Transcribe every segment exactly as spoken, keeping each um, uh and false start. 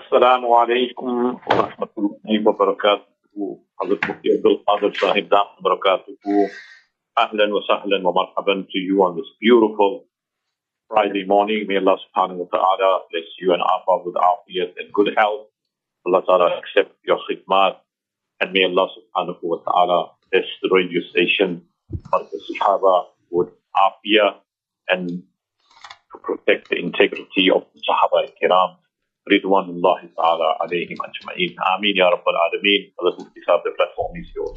Assalamu alaikum wa rahmatullahi wa barakatuhu. Hazrat Mufti Abdul Qadir Sahib Dam barakatuhu. Ahlan wa sahlan wa marhaban to you on this beautiful Friday morning. May Allah subhanahu wa ta'ala bless you and Abba with afiyat and good health. Allah ta'ala accept your khidmat. And may Allah subhanahu wa ta'ala bless the radio station for the Sahaba with afiyat and to protect the integrity of the Sahaba Kiram. Ridwanullahi ta'ala alayhim ajma'in. Ameen ya Rabbal Alameen. Hazrat Mufti Sahib, the platform is yours.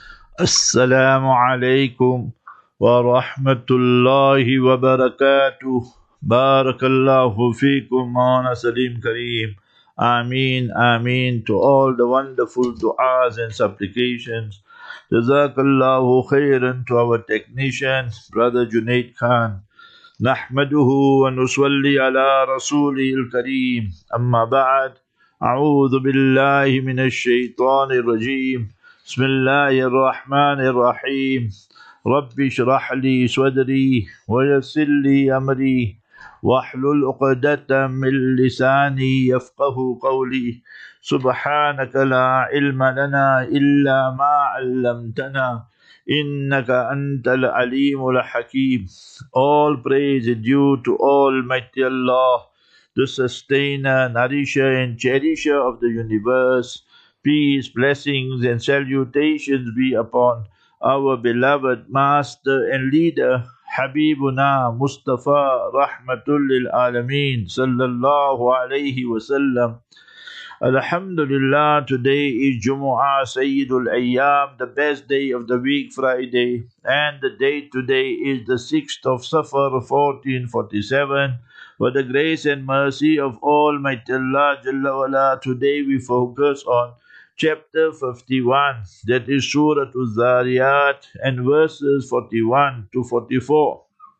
Assalamu alaikum wa rahmatullahi wa barakatuh. Barakallahu feekum Maulana Salim Kareem. Ameen, Ameen to all the wonderful du'as and supplications. Jazakallahu khairan to our technician, Brother Junaid Khan. نحمده ونصلي على رسوله الكريم أما بعد أعوذ بالله من الشيطان الرجيم بسم الله الرحمن الرحيم رب اشرح لي صدري ويسر لي أمري واحلل عقدة من لساني يفقه قولي سبحانك لا علم لنا إلا ما علمتنا إنك أنت العليم الحكيم. All praise is due to Almighty Allah, the sustainer, nourisher and cherisher of the universe. Peace, blessings and salutations be upon our beloved master and leader, Habibuna Mustafa Rahmatul lil Alameen Sallallahu Alaihi Wasallam. Alhamdulillah, today is Jumu'ah Sayyidul Ayyam, the best day of the week, Friday, and the date today is the sixth of Safar fourteen forty-seven. For the grace and mercy of Almighty Allah Jalla wala, today we focus on chapter fifty-one, that is Surah Al-Zariyat, and verses forty-one to forty-four.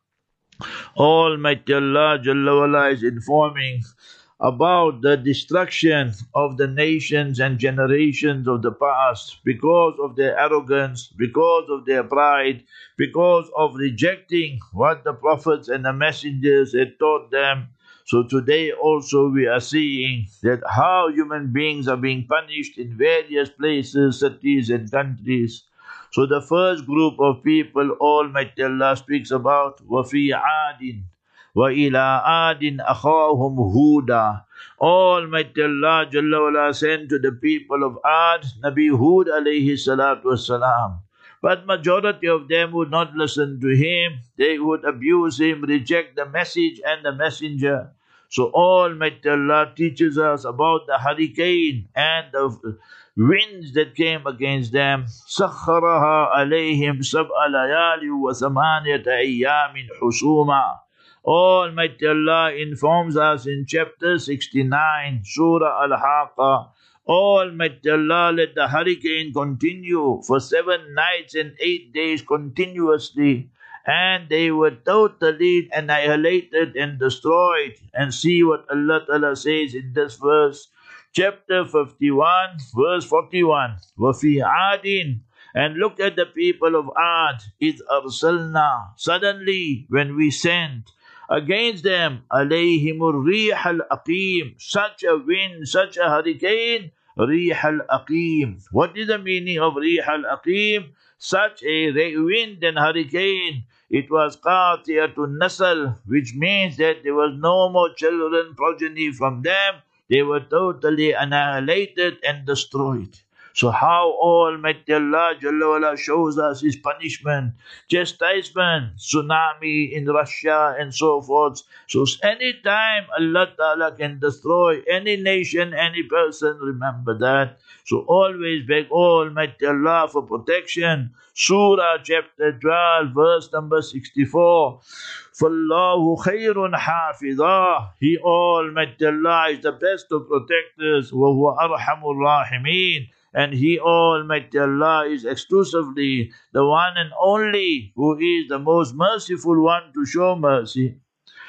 Almighty Allah Jalla wala is informing about the destruction of the nations and generations of the past because of their arrogance, because of their pride, because of rejecting what the prophets and the messengers had taught them. So today also we are seeing that how human beings are being punished in various places, cities and countries. So the first group of people Almighty Allah speaks about وَفِي عَادٍ وَإِلَىٰ عَادٍ أَخَاهُمْ هُودًا. Almighty Allah Jalla wala sent to the people of Ad, Nabi Hud alayhi salatu wassalam. But majority of them would not listen to him. They would abuse him, reject the message and the messenger. So Almighty Allah teaches us about the hurricane and the winds that came against them. سَخَّرَهَا عَلَيْهِمْ سَبْعَ لَيَالٍ وَثَمَانِيَةَ أَيَّامٍ حُسُومًا. Almighty Allah informs us in chapter sixty-nine, Surah Al-Haqqa. Almighty Allah let the hurricane continue for seven nights and eight days continuously, and they were totally annihilated and destroyed. And see what Allah Ta'ala says in this verse, chapter fifty-one, verse forty-one. وَفِي عَادٍ. And look at the people of Ad. إِذْ أَرْسَلْنَا. Suddenly, when we sent against them, alayhim rih al-aqim, such a wind, such a hurricane, rih al-aqim. What is the meaning of rih al-aqim? Such a wind and hurricane. It was qatiyatun nasl, which means that there was no more children, progeny from them. They were totally annihilated and destroyed. So how Almighty Allah Jalla wala shows us His punishment, chastisement, tsunami in Russia and so forth. So anytime Allah Ta'ala can destroy any nation, any person, remember that. So always beg Almighty Allah for protection. Surah chapter twelve, verse number sixty-four. فَاللَّهُ خَيْرٌ حَافِظًا. He Almighty Allah is the best of protectors. وَهُوَ أَرْحَمُ الرَّاحِمِينَ. And He Almighty Allah is exclusively the one and only who is the most merciful one to show mercy.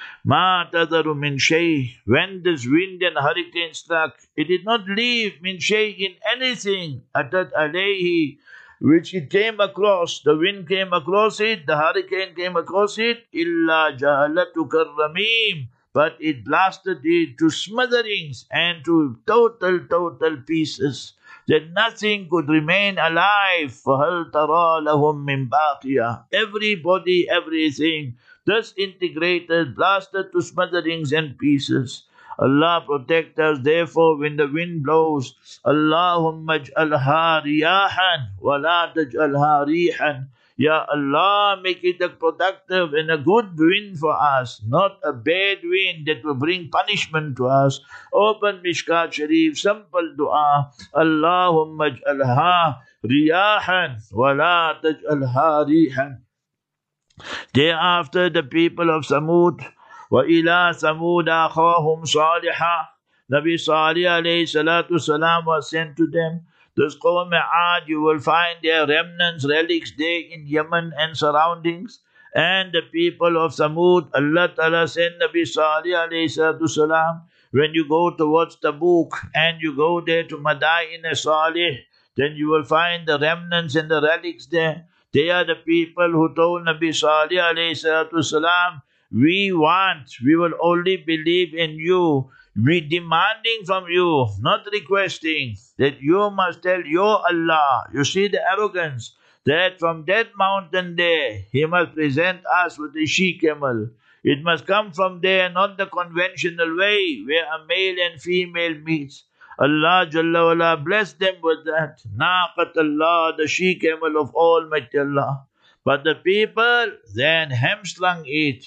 مَا تَذَرُ مِنْ شَيْءٍ. When this wind and hurricane struck, it did not leave min shay in anything. أَتَتْ عَلَيْهِ, which it came across, the wind came across it, the hurricane came across it, إِلَّا جَعَلَتُ كَالرَّمِيمٍ. but it blasted it to smatterings and to total, total pieces, that nothing could remain alive. فَهَلْ تَرَى لَهُم مِّن بَاقِيَةٍ. Everybody, everything, disintegrated, blasted to smatterings and pieces. Allah protect us, therefore, when the wind blows, Allahumma aj'alha riyahan wa la taj'alha rihan. Ya Allah, make it a productive and a good wind for us, not a bad wind that will bring punishment to us. Open Mishkat Sharif, simple dua. Allahumma aj'alha riyahan wa la taj'alha rihan. Thereafter, the people of Samud, وَإِلَىٰ ثَمُودَ أَخَاهُمْ صَالِحًا. Nabi Salih alayhi salatu salam was sent to them. This Qawm Aad, you will find their remnants, relics there in Yemen and surroundings. And the people of Samud, Allah Ta'ala sent Nabi Salih alayhi salatu salam. When you go towards Tabuk and you go there to Madain Salih, then you will find the remnants and the relics there. They are the people who told Nabi Salih alayhi salatu salam, we want, we will only believe in you. We demanding from you, not requesting, that you must tell your Allah. You see the arrogance, that from that mountain there, He must present us with a she-camel. It must come from there, not the conventional way, where a male and female meets. Allah Jalla wala bless them with that. Naqat Allah, the she-camel of Almighty Allah. But the people then hamstrung it.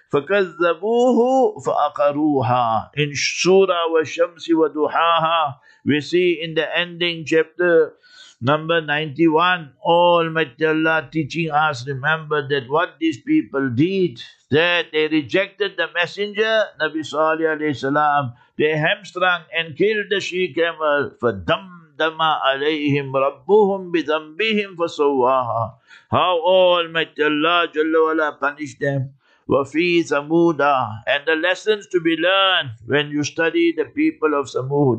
فَكَذَّبُوهُ فَأَقَرُوهَا. In Surah وَالشَّمْسِ وَدُحَاهَا, we see in the ending chapter number ninety-one, Almighty Allah teaching us, remember that what these people did, that they rejected the messenger, Nabi Salih alayhi salam, they hamstrung and killed the she-camel. فَدَمْدَمَ عَلَيْهِمْ رَبُّهُمْ بِذَنْبِهِمْ فَسَوَّاهَا. How Almighty Allah Jalla wala punished them. وَفِي ثَمُودَ. And the lessons to be learned when you study the people of Samud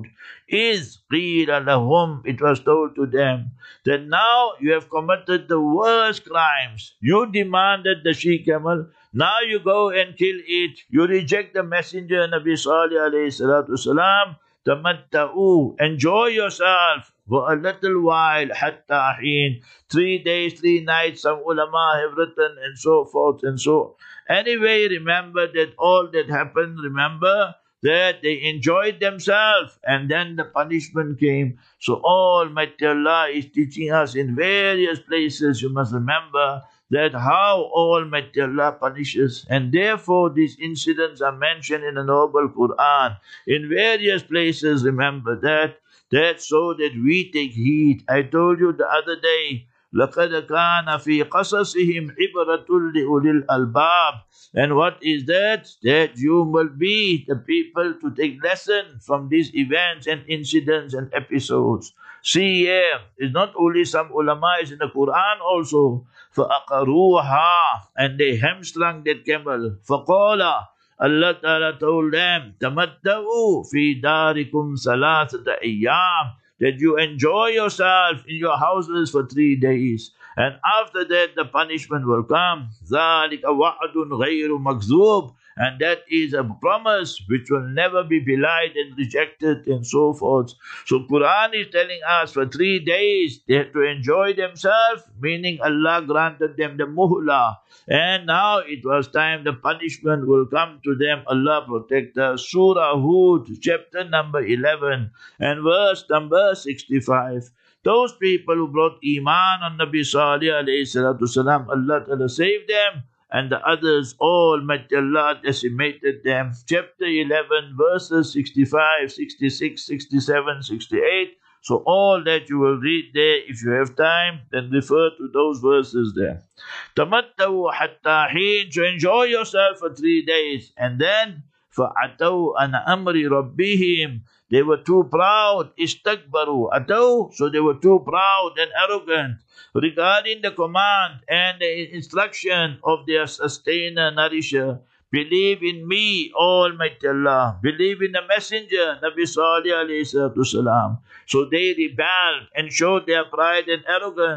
is قِيلَ لَهُمْ. It was told to them that now you have committed the worst crimes. You demanded the she-camel. Now you go and kill it. You reject the messenger Nabi Salih alayhi salatu salam. تَمَتَّعُوا. Enjoy yourself for a little while. حَتَّى حِينٍ. Three days, three nights, some ulama have written and so forth and so. Anyway, remember that all that happened, remember that they enjoyed themselves and then the punishment came. So Almighty Allah is teaching us in various places, you must remember that how Almighty Allah punishes, and therefore these incidents are mentioned in the Noble Quran. In various places, remember that, that so that we take heed. I told you the other day, لَقَدْ كَانَ فِي قَصَصِهِمْ عِبْرَةٌ لِأُولِي الْأَلْبَابِ. And what is that? That you will be the people to take lesson from these events and incidents and episodes. See here, it's not only some ulama, it's in the Quran also. فَأَقَرُوهَا. And they hamstrung that camel. فَقَالَ. Allah Ta'ala told them, تَمَتَّعُوا فِي دَارِكُمْ ثَلَاثَةَ أَيَّامٍ. That you enjoy yourself in your houses for three days. And after that, the punishment will come. ذَلِكَ وَعْدٌ غَيْرُ مَكْذُوبٍ. And that is a promise which will never be belied and rejected and so forth. So Quran is telling us for three days they have to enjoy themselves, meaning Allah granted them the muhla. And now it was time the punishment will come to them. Allah protect us. Surah Hud, chapter number eleven and verse number sixty-five. Those people who brought Iman on Nabi Salih alayhi salatu salam, Allah Ta'ala saved them, and the others, Almighty Allah decimated them. Chapter eleven, verses sixty-five, sixty-six, sixty-seven, sixty-eight. So all that you will read there, if you have time, then refer to those verses there. تَمَتَّعُوا حَتَّى حِينٍ. To enjoy yourself for three days. And then, فَعَتَوْا أَنَ أَمْرِ رَبِّهِمْ. They were too proud. Istakbaru. Ataw. So they were too proud and arrogant regarding the command and the instruction of their sustainer, nourisher. Believe in me, Almighty Allah. Believe in the messenger, Nabi Salih alayhi salatu salam. So they rebelled and showed their pride and arrogance.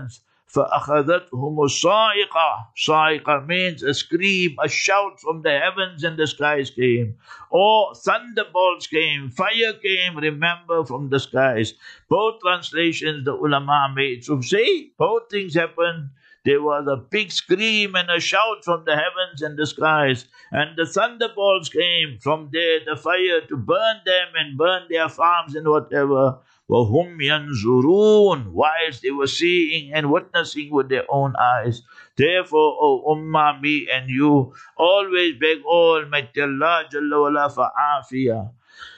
فَأَخَذَتْهُمُ الصَّاعِقَةُ. Sa'iqah means a scream, a shout from the heavens and the skies came. Or thunderbolts came, fire came, remember, from the skies. Both translations the ulama made. So say, both things happened. There was a big scream and a shout from the heavens and the skies. And the thunderbolts came from there, the fire, to burn them and burn their farms and whatever. وَهُمْ يَنْظُرُونَ, whilst they were seeing and witnessing with their own eyes. Therefore, O Ummah, me and you, always beg Almighty Allah Jalla wala for afiyah.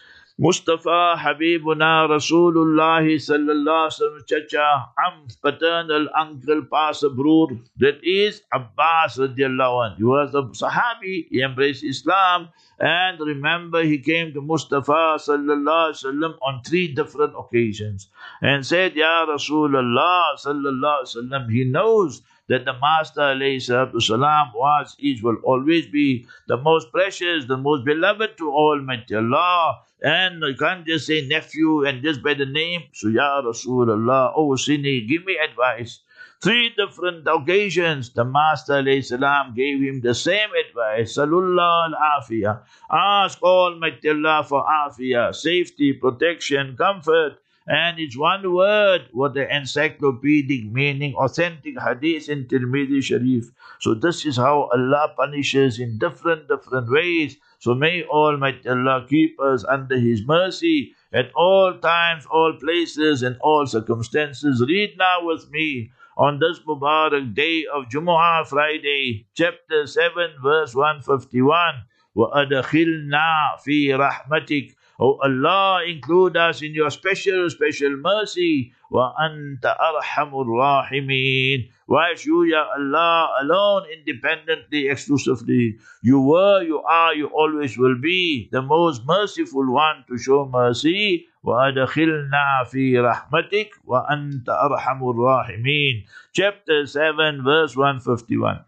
Mustafa Habibuna Rasulullah sallallahu alaihi wasallam, chacha, am, paternal uncle, past brother, that is Abbas radiallahu anh. He was a Sahabi, he embraced Islam, and remember he came to Mustafa sallallahu alaihi wasallam on three different occasions and said, Ya Rasulullah sallallahu alaihi wasallam, he knows that the Master alayhi salatu salam was, is, will always be the most precious, the most beloved to Almighty Allah. And you can't just say nephew and just by the name. So Ya Rasulullah, oh Sini, give me advice. Three different occasions, the Master alayhi salam gave him the same advice. Salullah al-afiyah. Ask Almighty Allah for afiyah, safety, protection, comfort. And it's one word, what the encyclopedic meaning, authentic hadith in Tirmidhi Sharif. So this is how Allah punishes in different, different ways. So may Almighty Allah keep us under His mercy at all times, all places, and all circumstances. Read now with me on this Mubarak day of Jumu'ah, Friday, chapter seven, verse one fifty-one. وَأَدْخِلْنَا فِي رَحْمَتِكَ. Oh Allah, include us in your special, special mercy. وَأَنْتَ أَرْحَمُ الرَّاحِمِينَ. Whilst you, Ya Allah, alone, independently, exclusively, you were, you are, you always will be the most merciful one to show mercy. وَأَدْخِلْنَا فِي رَحْمَتِكَ وَأَنْتَ أَرْحَمُ الرَّاحِمِينَ. Chapter seven, verse one fifty-one.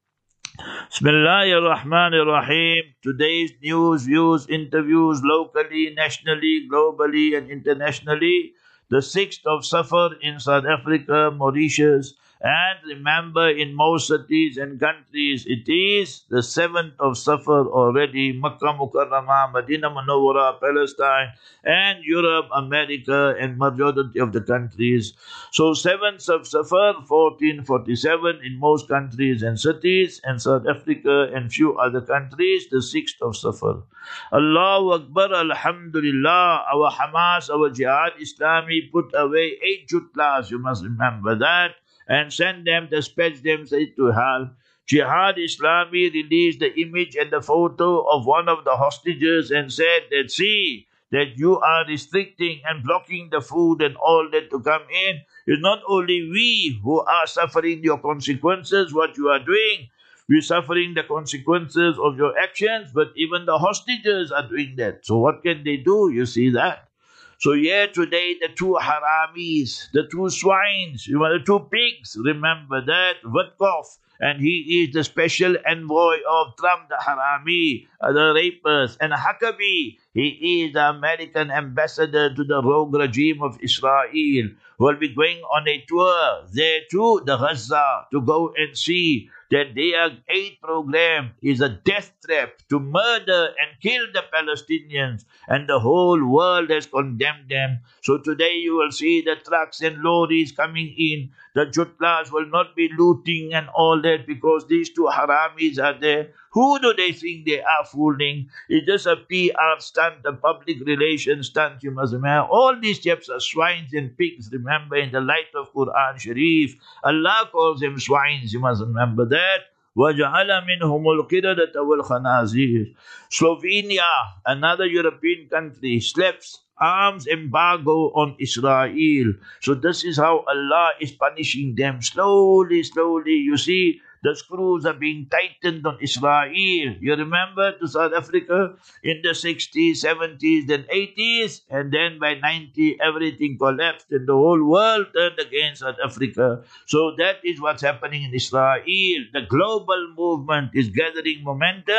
Bismillahir Rahmanir Rahim. Today's news, views, interviews locally, nationally, globally and internationally. The sixth of Safar in South Africa, Mauritius. And remember, in most cities and countries, it is the seventh of Safar already. Makkah Mukarramah, Medina Munawwara, Palestine, and Europe, America, and majority of the countries. So seventh of Safar, fourteen forty-seven in most countries and cities, and South Africa and few other countries, the sixth of Safar. Allahu Akbar, Alhamdulillah. Our Hamas, our Jihad Islami put away eight jutlas, you must remember that, and send them, dispatch them straight to hell. Jihad Islami released the image and the photo of one of the hostages and said that, see, that you are restricting and blocking the food and all that to come in. It's not only we who are suffering your consequences, what you are doing. We're suffering the consequences of your actions, but even the hostages are doing that. So what can they do? You see that? So here today, the two haramis, the two swines, you know, the two pigs, remember that, Witkoff, and he is the special envoy of Trump, the harami, uh, the rapist, and Huckabee, he is the American ambassador to the rogue regime of Israel, will be going on a tour there to the Gaza to go and see that their aid program is a death trap to murder and kill the Palestinians, and the whole world has condemned them. So today you will see the trucks and lorries coming in. The jutlas will not be looting and all that because these two haramis are there. Who do they think they are fooling? It's just a P R stunt, a public relations stunt, you must remember. All these chaps are swines and pigs, remember, in the light of Quran Sharif. Allah calls them swines, you must remember that. وَجَعَلَ مِنْهُمُ الْقِرَدَةَ وَالْخَنَازِيرَ. Slovenia, another European country, slaps arms embargo on Israel. So this is how Allah is punishing them. Slowly, slowly, you see, the screws are being tightened on Israel. You remember to South Africa in the sixties, seventies, then eighties, and then by ninety, everything collapsed and the whole world turned against South Africa. So that is what's happening in Israel. The global movement is gathering momentum,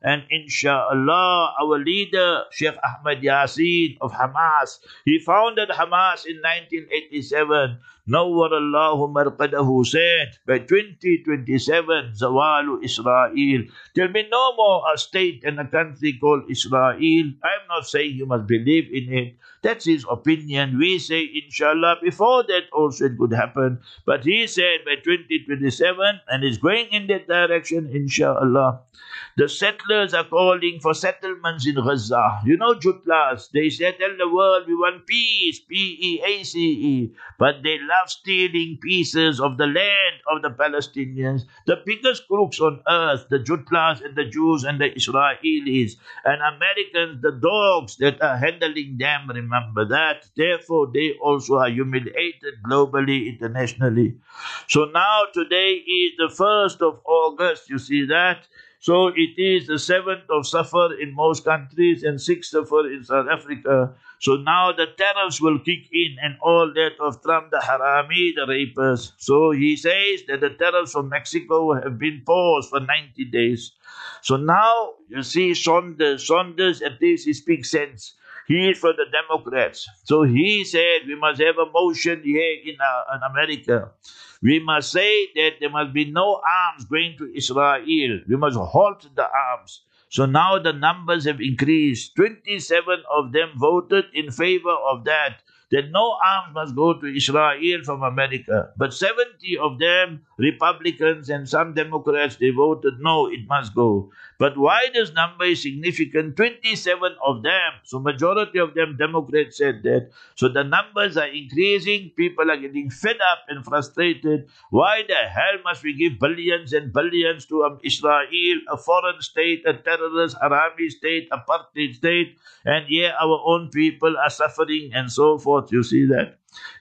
And inshallah, our leader, Sheikh Ahmad Yasin of Hamas, he founded Hamas in nineteen eighty-seven. Nawwar Allahu marqadahu said, by twenty twenty-seven, Zawalu Israel. There'll be no more a state and a country called Israel. I'm not saying you must believe in it. That's his opinion. We say, inshallah, before that also it could happen. But he said by twenty twenty-seven, and is going in that direction, inshallah. The settlers are calling for settlements in Gaza. You know, Jutlas, they said, tell the world we want peace, P E A C E. But they love stealing pieces of the land of the Palestinians. The biggest crooks on earth, the Jutlas and the Jews and the Israelis. And Americans, the dogs that are handling them, remember that. Therefore, they also are humiliated globally, internationally. So now, today is the first of August, you see that? So it is the seventh of Safar in most countries and sixth Safar in South Africa. So now the tariffs will kick in and all that of Trump, the harami, the rapers. So he says that the tariffs from Mexico have been paused for ninety days. So now you see Saunders, Saunders at least he speaks sense. He is for the Democrats. So he said we must have a motion here in, uh, in America. We must say that there must be no arms going to Israel. We must halt the arms. So now the numbers have increased. twenty-seven of them voted in favor of that, that no arms must go to Israel from America. But seventy of them, Republicans and some Democrats, they voted no, it must go. But why this number is significant? twenty-seven of them, so majority of them Democrats said that. So the numbers are increasing, people are getting fed up and frustrated. Why the hell must we give billions and billions to um, Israel, a foreign state, a terrorist, Arabi state, apartheid state, and yeah, our own people are suffering and so forth, you see that.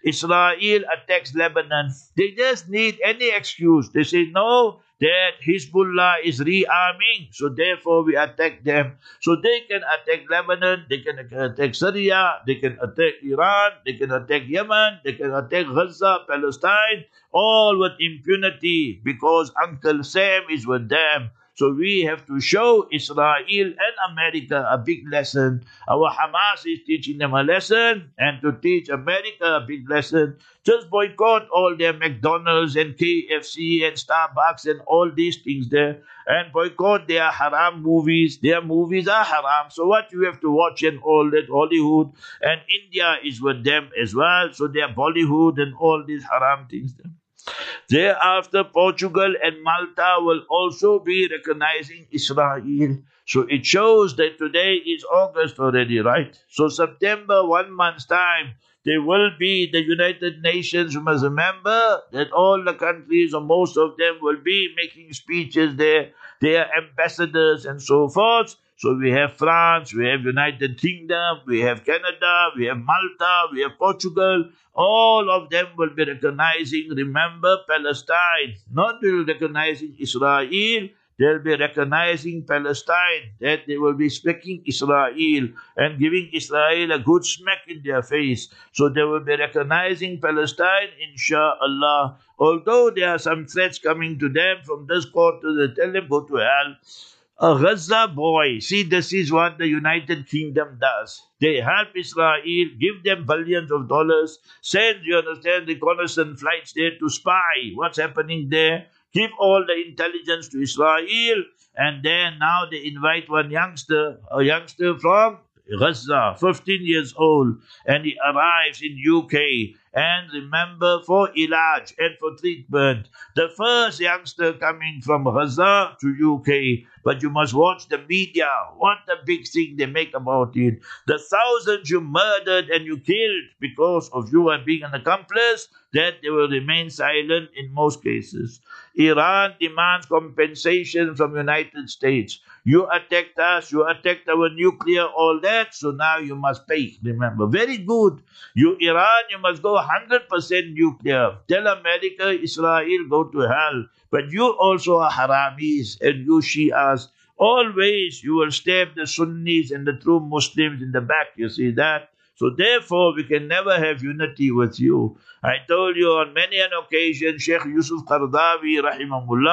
Israel attacks Lebanon. They just need any excuse. They say, no, that Hezbollah is rearming, so therefore we attack them. So they can attack Lebanon, they can attack Syria, they can attack Iran, they can attack Yemen, they can attack Gaza, Palestine, all with impunity because Uncle Sam is with them. So we have to show Israel and America a big lesson. Our Hamas is teaching them a lesson, and to teach America a big lesson, just boycott all their McDonald's and K F C and Starbucks and all these things there, and boycott their haram movies. Their movies are haram, so what you have to watch and all that, Hollywood, and India is with them as well, so their Bollywood and all these haram things there. Thereafter, Portugal and Malta will also be recognizing Israel. So it shows that today is August already, right? So September, one month's time, there will be the United Nations. You must remember that all the countries, or most of them, will be making speeches there. Their ambassadors and so forth. So we have France, we have United Kingdom, we have Canada, we have Malta, we have Portugal. All of them will be recognizing, remember, Palestine. Not will be recognizing Israel, they'll be recognizing Palestine. That they will be speaking Israel and giving Israel a good smack in their face. So they will be recognizing Palestine, inshallah. Although there are some threats coming to them from this quarter, they tell them go to hell. A Gaza boy, see, this is what the United Kingdom does. They help Israel, give them billions of dollars, send, you understand, reconnaissance flights there to spy what's happening there, give all the intelligence to Israel, and then now they invite one youngster, a youngster from Gaza, fifteen years old, and he arrives in U K. And remember, for ilaj and for treatment, the first youngster coming from Gaza to U K. But you must watch the media. What a big thing they make about it. The thousands you murdered and you killed because of you and being an accomplice, that they will remain silent in most cases. Iran demands compensation from United States. You attacked us, you attacked our nuclear, all that, so now you must pay, remember. Very good. You Iran, you must go one hundred percent nuclear. Tell America, Israel, go to hell. But you also are haramis and you Shias. Always you will stab the Sunnis and the true Muslims in the back, you see that? So therefore, we can never have unity with you. I told you on many an occasion, Sheikh Yusuf Qaradawi, rahimahullah,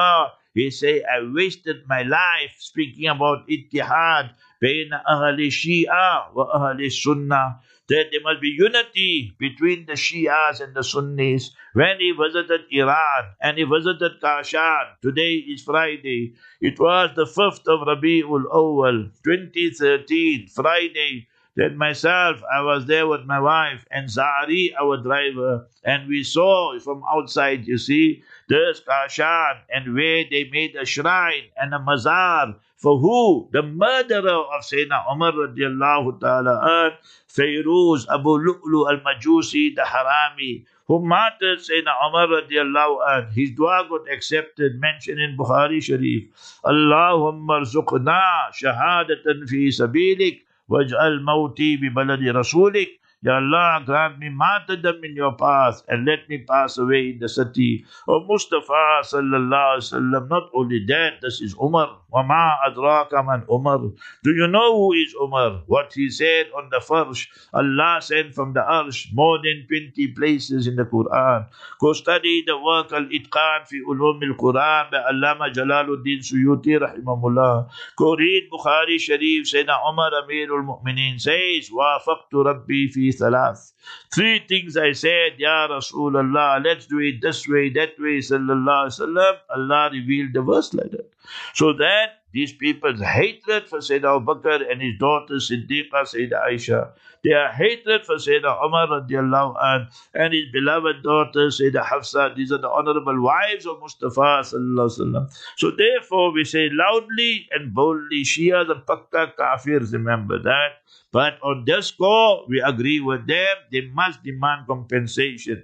He say, I wasted my life speaking about ittihad bayna ahli Shia wa ahli Sunnah, that there must be unity between the Shias and the Sunnis. When he visited Iran and he visited Kashan, today is Friday, it was the fifth of Rabi'ul Awwal, twenty thirteen, Friday, that myself, I was there with my wife and Zari, our driver, and we saw from outside, you see, there's Kashan, and where they made a shrine and a mazar for who? The murderer of Sayyidina Umar radiallahu ta'ala an, Fayruz Abu Lu'lu al-Majusi, the Harami, who martyred Sayyidina Umar radiallahu an. His dua got accepted, mentioned in Bukhari Sharif. Allahumma rzuqna shahadatan fi sabilik, waj'al mawti bi baladi rasulik. Ya Allah, grant me martyrdom in your path and let me pass away in the city of Mustafa sallallahu alaihi wasallam. Not only that, this is Umar. Wa ma adraka man Umar. Do you know who is Umar? What he said on the Farsh. Allah sent from the Arsh more than twenty places in the Quran. Go study the work Al-Itqan fi Ulum al-Quran by Allama Jalaluddin Suyuti rahimahullah. Go read Bukhari Sharif. Sayyidina Umar Amirul Mu'minin says, Wafaqtu Rabbi fi thalath. Three things I said, Ya Rasulullah, let's do it this way, that way, sallallahu alaihi wasallam. Allah revealed the verse like that. So that these people's hatred for Sayyidina Abu Bakr and his daughter Siddiqa, Sayyidina Aisha, their hatred for Sayyidina Umar radiallahu anh and his beloved daughter Sayyidina Hafsa, these are the honorable wives of Mustafa sallallahu alaihi wasallam. So therefore we say loudly and boldly, Shias and Pakka Kafirs, remember that. But on this score, we agree with them, they must demand compensation.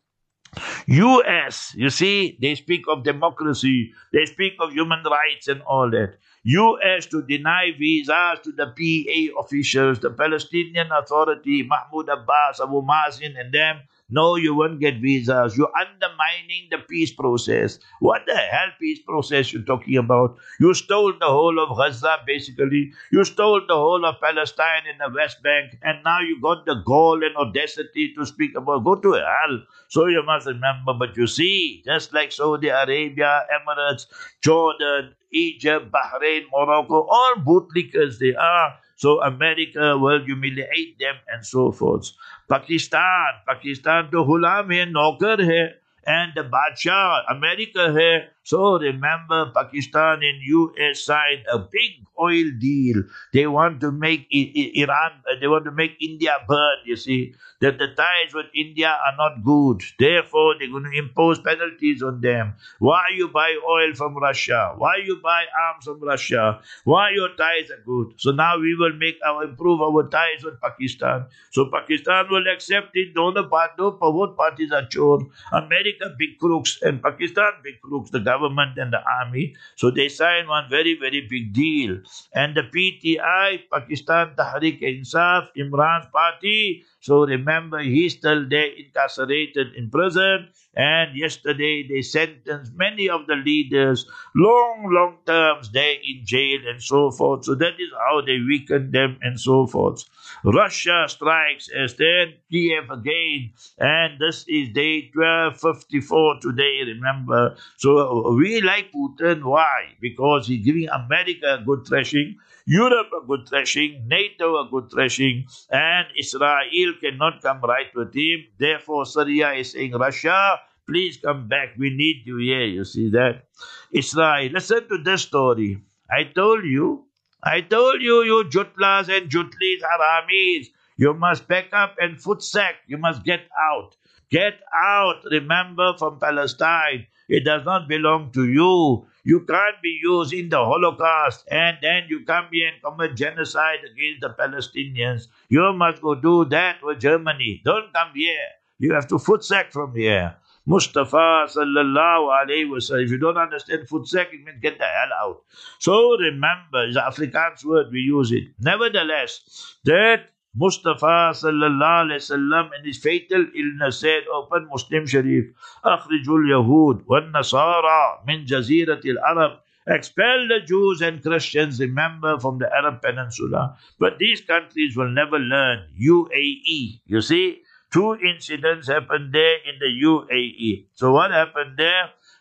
U S, you see, they speak of democracy, they speak of human rights and all that. U S to deny visas to the P A officials, the Palestinian Authority, Mahmoud Abbas, Abu Mazen and them. No, you won't get visas. You're undermining the peace process. What the hell peace process you're talking about? You stole the whole of Gaza, basically. You stole the whole of Palestine in the West Bank, and now you got the gall and audacity to speak about. Go to hell. So you must remember, but you see, just like Saudi Arabia, Emirates, Jordan, Egypt, Bahrain, Morocco, all bootlickers they are. So America will humiliate them and so forth. Pakistan, Pakistan to Ghulam hai, Naukar hai, and the Badshah, America hai. So remember, Pakistan and U S signed a big oil deal. They want to make Iran, they want to make India burn, you see. That the ties with India are not good. Therefore, they're going to impose penalties on them. Why you buy oil from Russia? Why you buy arms from Russia? Why your ties are good? So now we will make our, improve our ties with Pakistan. So Pakistan will accept it. Dono both parties are chore. America, big crooks, and Pakistan, big crooks, the government and the army. So they signed one very, very big deal. And the P T I, Pakistan Tehreek-e-Insaf, Imran's party, so remember, he's still there incarcerated in prison. And yesterday they sentenced many of the leaders long, long terms there in jail and so forth. So that is how they weaken them and so forth. Russia strikes as then Kiev again. And this is day twelve fifty-four today, remember. So we like Putin. Why? Because he's giving America a good thrashing, Europe a good thrashing, NATO a good thrashing, and Israel cannot come right with him. Therefore, Syria is saying, Russia, please come back. We need you here. You see that? Israel, listen to this story. I told you, I told you, you Jutlas and Jutlis, Haramis, you must pack up and foot sack. You must get out. Get out, remember, from Palestine. It does not belong to you. You can't be used in the Holocaust and then you come here and commit genocide against the Palestinians. You must go do that with Germany. Don't come here. You have to foot sack from here. Mustafa sallallahu alayhi wa sallam. If you don't understand foot sack, it means get the hell out. So remember, it's an Afrikaans word, we use it. Nevertheless, that Mustafa sallallahu alayhi wa sallam in his fatal illness said, open Muslim Sharif, Akhrijul Yahud wa Nasara min Jaziratil Arab. Expel the Jews and Christians, remember, from the Arab Peninsula. But these countries will never learn. U A E, you see? Two incidents happened there in the U A E. So what happened there?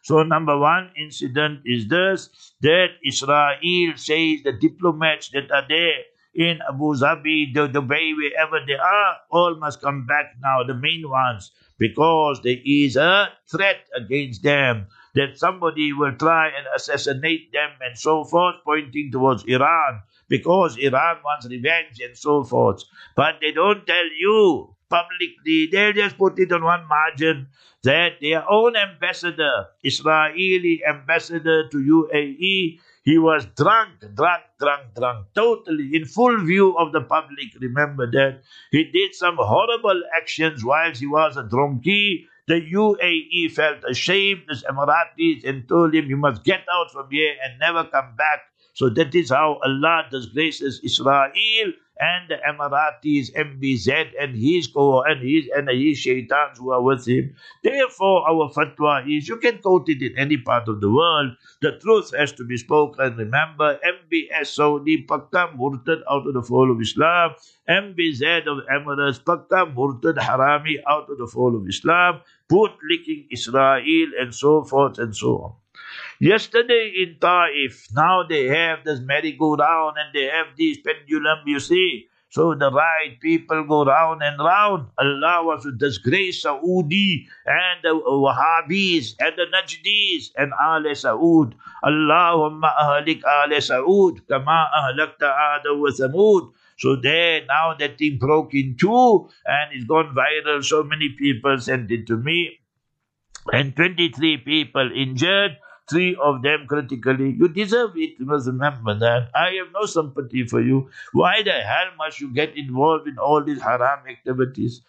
So number one incident is this, that Israel says the diplomats that are there in Abu Dhabi, the Dubai, wherever they are, all must come back now, the main ones, because there is a threat against them that somebody will try and assassinate them and so forth, pointing towards Iran, because Iran wants revenge and so forth. But they don't tell you publicly, they'll just put it on one margin that their own ambassador, Israeli ambassador to U A E, he was drunk, drunk, drunk, drunk, totally in full view of the public. Remember that. He did some horrible actions whilst he was a drunkie. The U A E felt ashamed, the Emiratis, and told him, you must get out from here and never come back. So that is how Allah disgraces Israel and the Emiratis, M B Z, and his co and his and his shaitans who are with him. Therefore, our fatwa is you can quote it in any part of the world. The truth has to be spoken. Remember, M B S Saudi, Pakka murtad out of the fold of Islam. M B Z of Emirates, Pakka murtad harami out of the fold of Islam. Put licking Israel and so forth and so on. Yesterday in Taif, now they have this merry-go-round and they have this pendulum, you see. So the right people go round and round. Allah was to disgrace Saudi and the Wahhabis and the Najdis and Ahle Saud. Allahumma ahlik Ahle Saud kama ahlakta Ada wa Thamud. So there, now that thing broke in two and it's gone viral. So many people sent it to me. And twenty-three people injured. Three of them critically. You deserve it. You must remember that. I have no sympathy for you. Why the hell must you get involved in all these haram activities?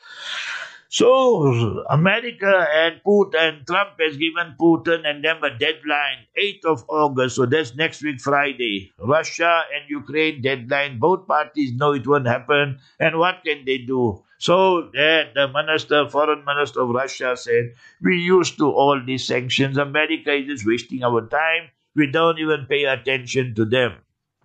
So, America and Putin, Trump has given Putin and them a deadline, eighth of August, so that's next week Friday. Russia and Ukraine deadline, both parties know it won't happen, and what can they do? So, uh, the minister, foreign minister of Russia said, we used to all these sanctions, America is just wasting our time, we don't even pay attention to them.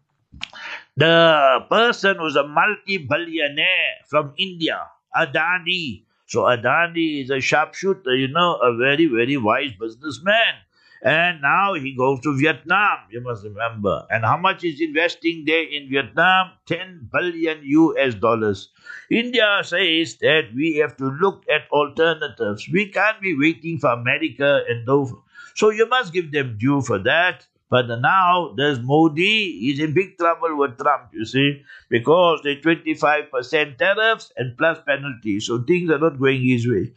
The person who's a multi-billionaire from India, Adani. So Adani is a sharpshooter, you know, a very, very wise businessman. And now he goes to Vietnam, you must remember. And how much is investing there in Vietnam? ten billion U S dollars. India says that we have to look at alternatives. We can't be waiting for America and those. So you must give them due for that. But now there's Modi, he's in big trouble with Trump, you see, because they twenty-five percent tariffs and plus penalties. So things are not going his way.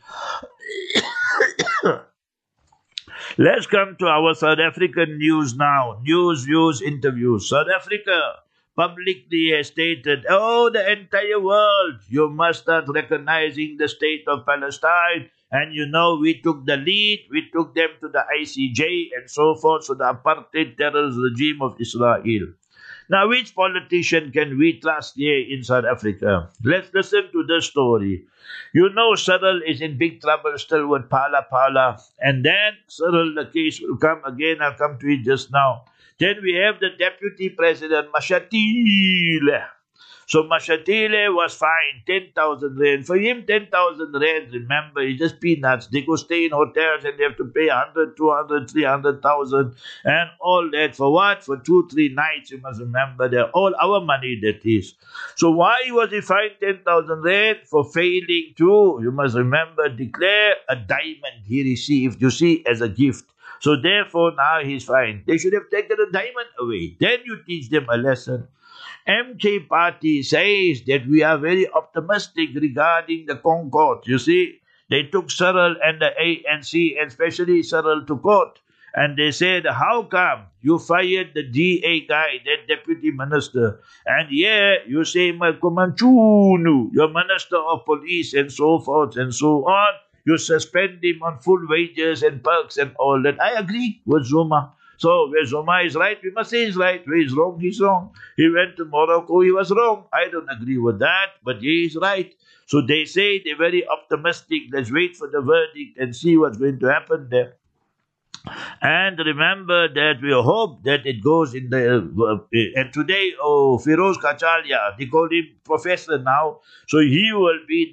Let's come to our South African news now. News, views, interviews. South Africa publicly has stated, oh, the entire world, you must start recognizing the state of Palestine. And you know, we took the lead, we took them to the I C J and so forth, so the apartheid terrorist regime of Israel. Now, which politician can we trust here in South Africa? Let's listen to this story. You know, Cyril is in big trouble still with Phala Phala. And then, Cyril, the case will come again, I'll come to it just now. Then we have the deputy president, Mashatile. So Mashatile was fined ten thousand rand. For him, ten thousand rand, remember, it's just peanuts. They go stay in hotels and they have to pay one hundred, two hundred, three hundred thousand and all that. For what? For two, three nights, you must remember. They're all our money, that is. So why was he fined ten thousand rand? For failing to, you must remember, declare a diamond he received, you see, as a gift. So therefore, now he's fined. They should have taken the diamond away. Then you teach them a lesson. M K Party says that we are very optimistic regarding the Concord. You see, they took Cyril and the A N C, and especially Cyril, to court. And they said, how come you fired the D A guy, that deputy minister? And yeah, you say, Malcolm, your minister of police and so forth and so on. You suspend him on full wages and perks and all that. I agree with Zuma. So, where Zuma is right, we must say he's right. Where he's wrong, he's wrong. He went to Morocco, he was wrong. I don't agree with that, but he is right. So they say they're very optimistic. Let's wait for the verdict and see what's going to happen there. And remember that we hope that it goes in the... Uh, and today, oh, Firoz Kachalia, they call him professor now. So he will be the acting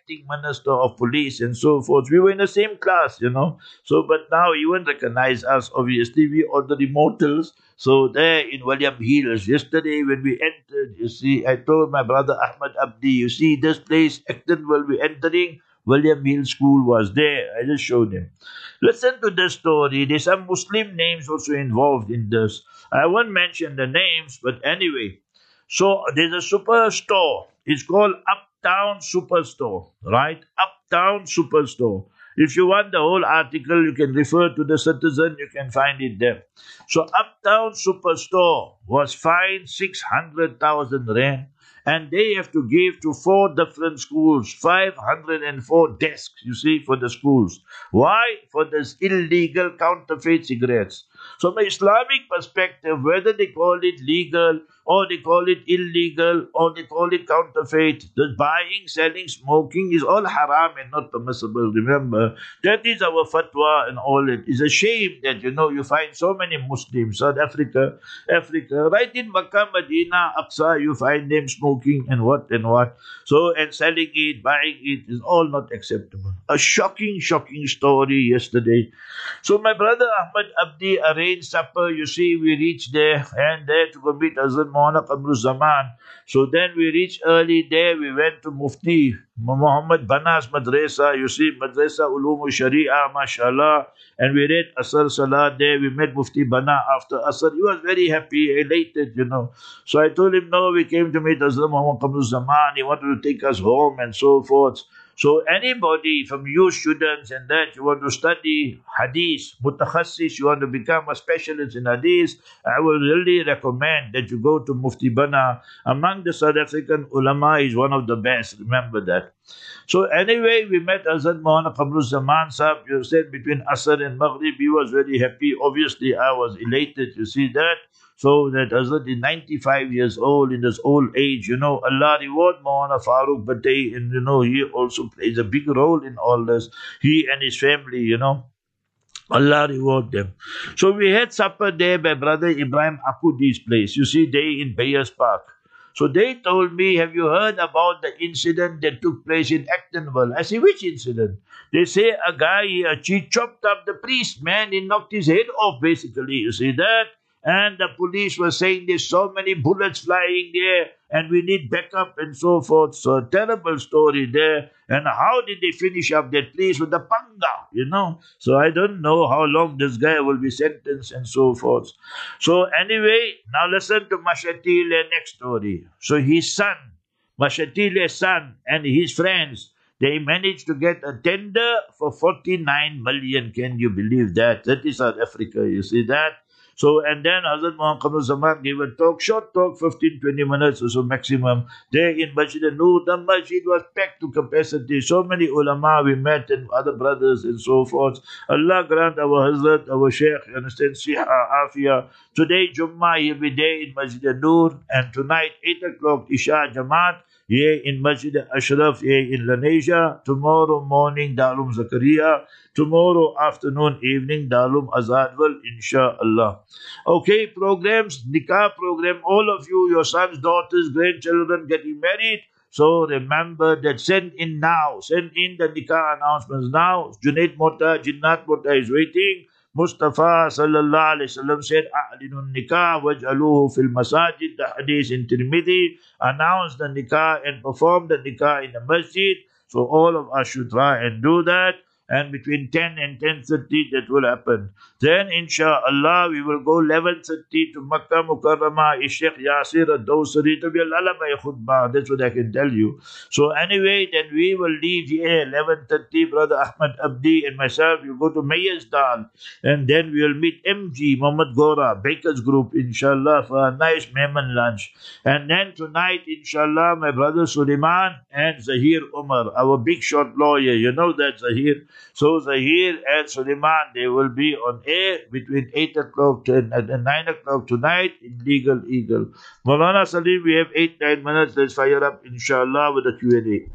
acting minister of police and so forth. We were in the same class, you know. So, but now he won't recognize us, obviously. We ordinary mortals. So there in William Hills, yesterday when we entered, you see, I told my brother Ahmad Abdi, you see this place, Actonville, we're entering, William Hill School was there. I just showed him. Listen to this story. There's some Muslim names also involved in this. I won't mention the names, but anyway. So there's a superstore. It's called Uptown Superstore, right? Uptown Superstore. If you want the whole article, you can refer to the Citizen. You can find it there. So Uptown Superstore was fined six hundred thousand rand. And they have to give to four different schools five hundred four desks, you see, for the schools. Why? For this illegal counterfeit cigarettes. So, from an Islamic perspective, whether they call it legal or they call it illegal or they call it counterfeit, the buying, selling, smoking is all haram and not permissible. Remember, that is our fatwa and all it. It's a shame that, you know, you find so many Muslims, South Africa, Africa, right in Makkah, Medina, Aqsa, you find them smoking and what and what. So, and selling it, buying it is all not acceptable. A shocking, shocking story yesterday. So, my brother Ahmad Abdi arranged supper. You see, we reached there and there to go meet Hazrat Maulana Qamrul Zaman. So then we reached early there. We went to Mufti Muhammad Bana's Madrasa. You see, Madrasa Ulum Sharia, mashallah. And we read Asr Salah there. We met Mufti Bana after Asr. He was very happy, elated, you know. So I told him, no, we came to meet Hazrat Muhammad Qamrul Zaman. He wanted to take us home and so forth. So anybody from you students and that you want to study hadith, mutakhassis, you want to become a specialist in hadith, I will really recommend that you go to Mufti Bana. Among the South African ulama, is one of the best. Remember that. So anyway, we met Hazrat Maulana Qamrul Zaman Sahib. You said between Asr and Maghrib, he was very happy. Obviously, I was elated. You see that. So that Hazrat is ninety-five years old in his old age, you know, Allah reward Maulana Farooq Bhatti, and you know, he also plays a big role in all this. He and his family, you know. Allah reward them. So we had supper there by Brother Ibrahim Akudi's place. You see, they in Bayers Park. So they told me, have you heard about the incident that took place in Actonville? I say, which incident? They say a guy, he chopped up the priest, man. He knocked his head off, basically. You see that? And the police were saying there's so many bullets flying there and we need backup and so forth. So a terrible story there. And how did they finish up that place with the panga, you know? So I don't know how long this guy will be sentenced and so forth. So anyway, now listen to Mashatile next story. So his son, Mashatile's son and his friends, they managed to get a tender for forty-nine million. Can you believe that? That is South Africa, you see that? So, and then Hazrat Muhammad Qamrul Zaman gave a talk, short talk, fifteen to twenty minutes or so maximum, there in Masjid Noor. The masjid was packed to capacity. So many ulama we met and other brothers and so forth. Allah grant our Hazrat, our Sheikh, you understand, Siha, Afia. Today, Jummah, he'll be there in Masjid Noor. And tonight, eight o'clock, Isha Jamaat. Here in Masjid Ashraf, here in Lanesia. Tomorrow morning, Darul Zakaria. Tomorrow afternoon, evening, Darul Azadwal, inshallah. Okay, programs, nikah program, all of you, your sons, daughters, grandchildren getting married. So remember that send in now. Send in the nikah announcements now. Junaid Mota, Jinnat Mota is waiting. Mustafa sallallahu alayhi wasallam said, A'linun nikah waj'aluhu fil masajid. The hadith in Tirmidhi. Announce the nikah and perform the nikah in the masjid. So all of us should try and do that. And between ten and ten thirty that will happen. Then inshallah we will go eleven thirty to Makkah Mukarramah, Sheikh Yasir ad-Dawsari to be a lullaby khutbah. That's what I can tell you. So anyway, then we will leave here eleven thirty. Brother Ahmad Abdi and myself will go to Mayersdal. And then we will meet M G Muhammad Gora, Baker's Group, inshallah, for a nice Mehman lunch. And then tonight, inshallah, my brother Suleiman and Zahir Umar, our big shot lawyer. You know that, Zahir. So Zahir and Suleiman, they will be on air between eight o'clock and nine o'clock tonight in Legal Eagle. Maulana Salim, we have eight, nine minutes. Let's fire up, inshallah, with the Q and A.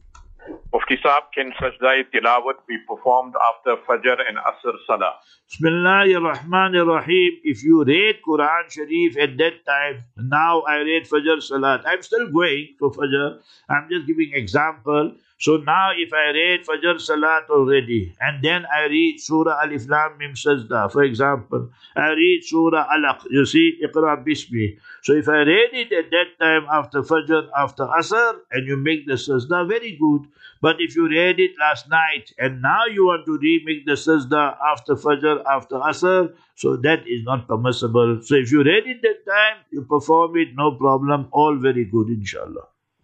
Mufti Saab, can Sajda Tilawat be performed after Fajr and Asr Salah? Bismillahir Rahmanir Rahim. If you read Quran Sharif at that time, now I read Fajr Salat. I'm still going for Fajr. I'm just giving example. So now if I read Fajr Salat already, and then I read Surah Alif Lam Mim Sajda, for example, I read Surah Alaq, you see, Iqra Bismi. So if I read it at that time after Fajr, after Asr, and you make the Sajda, very good. But if you read it last night, and now you want to remake the Sajda after Fajr, after Asr, so that is not permissible. So if you read it that time, you perform it, no problem, all very good, inshallah.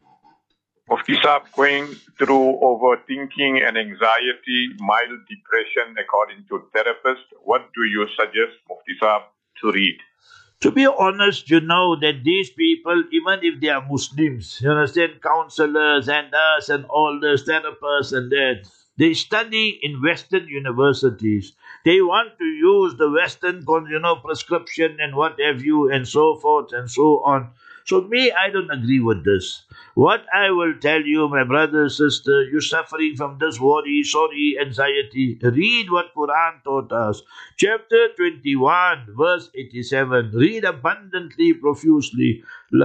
Mufti Saab, going through overthinking and anxiety, mild depression according to therapists, what do you suggest, Mufti Saab, to read? To be honest, you know that these people, even if they are Muslims, you understand, counselors and us and all the therapists and that, they study in Western universities. They want to use the Western, you know, prescription and what have you and so forth and so on. So me, I don't agree with this. What I will tell you, my brother, sister, you're suffering from this worry, sorry, anxiety. Read what Quran taught us. Chapter twenty-one, verse eighty-seven. Read abundantly, profusely.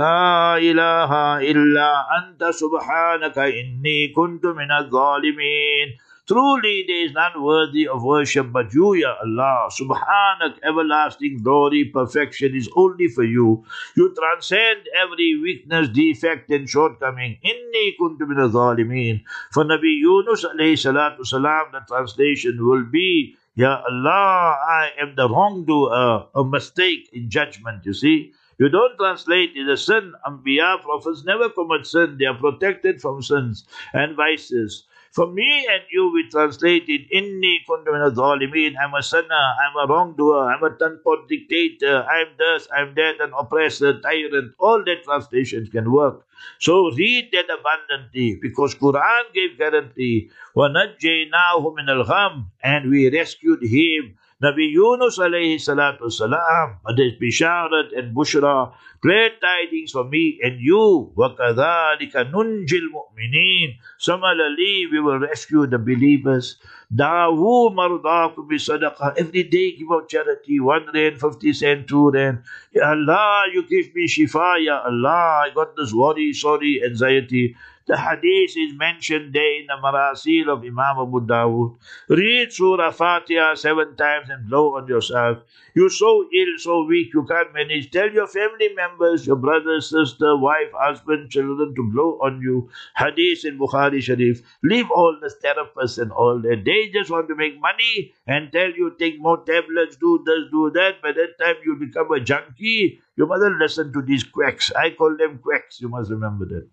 La ilaha illa anta subhanaka inni kuntu minadh dhalimin. Truly there is none worthy of worship but you, Ya Allah. Subhanak, everlasting glory, perfection is only for you. You transcend every weakness, defect and shortcoming. Inni kuntu minadh dhalimin. For Nabi Yunus alayhi salatu salam, the translation will be, Ya Allah, I am the wrongdoer, a mistake in judgment, you see. You don't translate it as sin. Anbiya, prophets never commit sin. They are protected from sins and vices. For me and you, we translate it, Inni kuntu minadh dhalimin. I'm a sinner, I'm a wrongdoer, I'm a tanpot dictator, I'm this, I'm that, an oppressor, tyrant. All that translations can work. So read that abundantly, because Quran gave guarantee. وَنَجَّيْنَاهُ مِنَ الْغَمِّ, and we rescued him. Nabi Yunus alayhi salatu salam, there's Bisharat and Bushra, great tidings for me and you. وَكَذَلِكَ نُنْجِ الْمُؤْمِنِينَ. Similarly, we will rescue the believers. Dawu mardakum bi sadaqah. Every day give out charity, one rand, fifty cent, two rand. Ya Allah, you give me shifa, Ya Allah. I got this worry, sorry, anxiety. The hadith is mentioned there in the Marasil of Imam Abu Dawud. Read Surah Fatiha seven times and blow on yourself. You're so ill, so weak, you can't manage. Tell your family members, your brother, sister, wife, husband, children to blow on you. Hadith in Bukhari Sharif. Leave all the therapists and all that. They just want to make money and tell you take more tablets, do this, do that. By that time you become a junkie. You mustn't listen to these quacks. I call them quacks. You must remember that.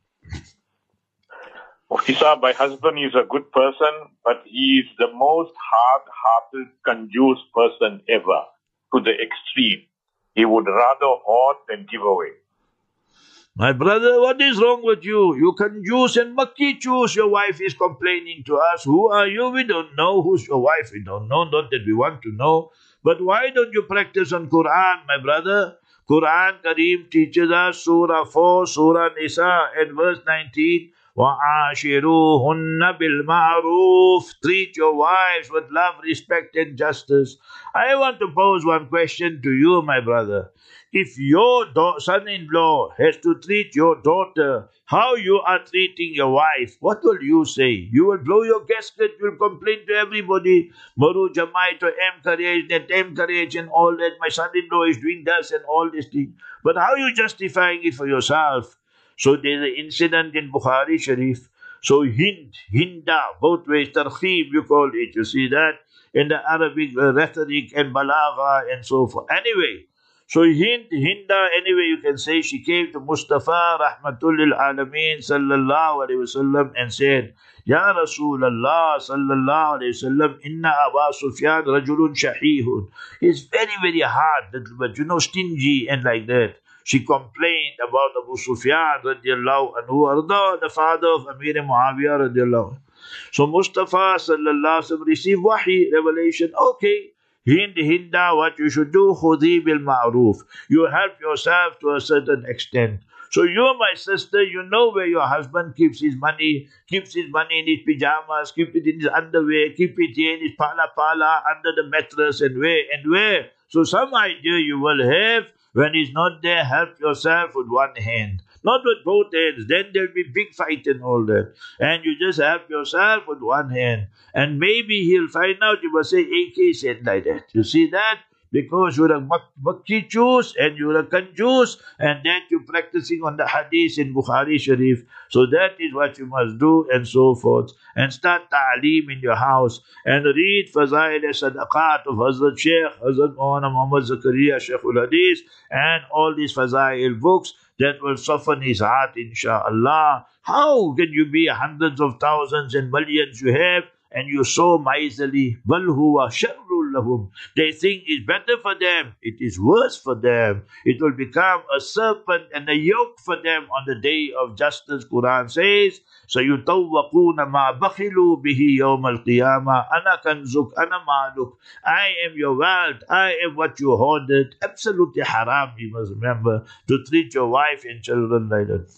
Mufti Saab, my husband is a good person, but he is the most hard-hearted, conjuice person ever, to the extreme. He would rather hoard than give away. My brother, what is wrong with you? You can juice and makki juice. Your wife is complaining to us. Who are you? We don't know. Who's your wife? We don't know. Not that we want to know. But why don't you practice on Quran, my brother? Quran Kareem teaches us Surah four, Surah Nisa, and verse nineteen. وَعَاشِرُوهُنَّ بِالْمَعْرُوفِ. Treat your wives with love, respect and justice. I want to pose one question to you, my brother. If your son-in-law has to treat your daughter how you are treating your wife, what will you say? You will blow your gasket, you will complain to everybody. Maru Jamai to encourage, that encourage and all that. My son-in-law is doing this and all this thing. But how are you justifying it for yourself? So there's an incident in Bukhari Sharif. So Hind, Hinda, both ways, Tarkhib you call it. You see that in the Arabic uh, rhetoric and balagha and so forth. Anyway, so Hind, Hinda, anyway you can say she came to Mustafa Rahmatul lil Alameen sallallahu alayhi wasallam and said, Ya Rasulallah sallallahu alayhi wasallam, inna Aba Sufyan rajulun shahihun. He's very, very hard, but you know, stingy and like that. She complained about Abu Sufyan radiallahu anhu, arda, the father of Amir Muawiyah radiallahu. So Mustafa sallallahu alaihi wasallam received wahi, revelation. Okay, Hind, Hinda, what you should do, khudi bil ma'roof. You help yourself to a certain extent. So you, my sister, you know where your husband keeps his money, keeps his money in his pyjamas, keep it in his underwear, keep it here in his pala pala, under the mattress and where and where. So some idea you will have. When he's not there, help yourself with one hand. Not with both hands. Then there'll be big fight and all that. And you just help yourself with one hand. And maybe he'll find out you must say A K said like that. You see that? Because you're a mak- Makki Jews and you're a Kanjus, and that you're practicing on the hadith in Bukhari Sharif. So that is what you must do, and so forth. And start ta'aleem in your house, and read Fazail Sadaqat of Hazrat Sheikh, Hazrat Maulana Muhammad Zakaria, Sheikhul Hadith, and all these Fazail books that will soften his heart, insha'Allah. How can you be hundreds of thousands and millions you have, and you're so miserly? Bal huwa sharrul lahum. They think it's better for them. It is worse for them. It will become a serpent and a yoke for them on the day of justice. Quran says, سَيُطَوَّقُونَ مَا بَخِلُوا بِهِ يَوْمَ الْقِيَامَةِ أَنَا كَنْزُكَ أَنَا مَالُكَ. I am your wealth. I am what you hoarded. Absolutely haram, you must remember, to treat your wife and children like that.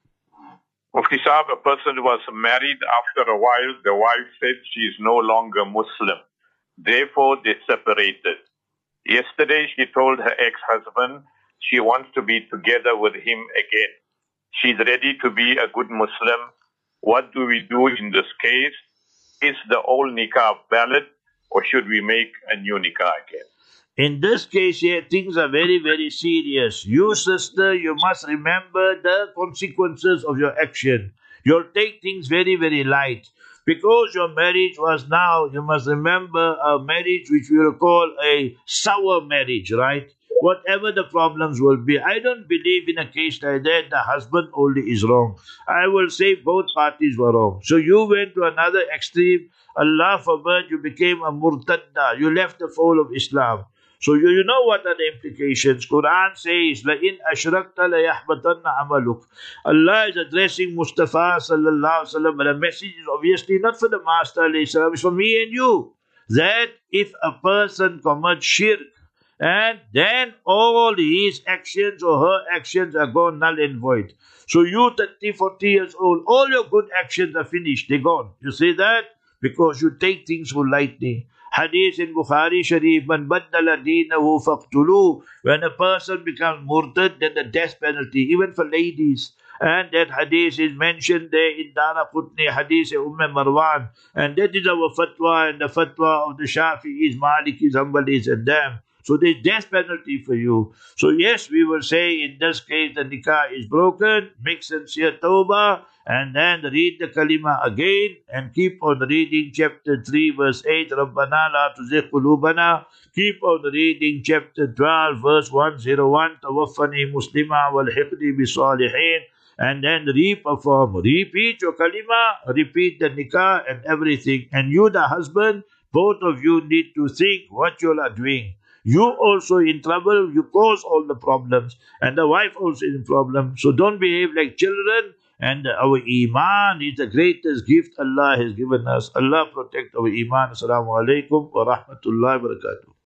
Mufti Saab, a person was married. After a while, the wife said she is no longer Muslim. Therefore, they separated. Yesterday, she told her ex-husband she wants to be together with him again. She's ready to be a good Muslim. What do we do in this case? Is the old nikah valid, or should we make a new nikah again? In this case here, things are very, very serious. You, sister, you must remember the consequences of your action. You'll take things very, very light. Because your marriage was now, you must remember, a marriage which we will call a sour marriage, right? Whatever the problems will be. I don't believe in a case like that the husband only is wrong. I will say both parties were wrong. So you went to another extreme. Allah forbid you became a murtadda. You left the fold of Islam. So you, you know what are the implications. Quran says, لَإِنْ أَشْرَكْتَ لَيَحْبَطَنَّ عَمَلُكَ. Allah is addressing Mustafa sallallahu alaihi wasallam, but the message is obviously not for the Master alayhi salam, it's for me and you. That if a person commits shirk, and then all his actions or her actions are gone null and void. So you thirty, forty years old, all your good actions are finished, they're gone. You see that? Because you take things so lightly. Hadith in Bukhari Sharif, Man baddala deenahu faqtulu. When a person becomes murtad, then the death penalty, even for ladies. And that hadith is mentioned there in Dara Qutni, hadith of Umm Marwan. And that is our fatwa, and the fatwa of the Shafi'is, Malikis, Hanbalis, and them. So there's death penalty for you. So yes, we will say in this case the nikah is broken, make sincere tawbah, and then read the kalima again, and keep on reading chapter three, verse eight, Rabbana la tuzigh qulubana. Keep on reading chapter twelve, verse one oh one, Tawaffani muslima wal hiqni bi salihin. And then re-perform, repeat your kalima, repeat the nikah and everything. And you, the husband, both of you need to think what you are doing. You also in trouble, you cause all the problems. And the wife also in problem. So don't behave like children. And our iman is the greatest gift Allah has given us. Allah protect our iman. Assalamu alaikum wa rahmatullahi wa barakatuh.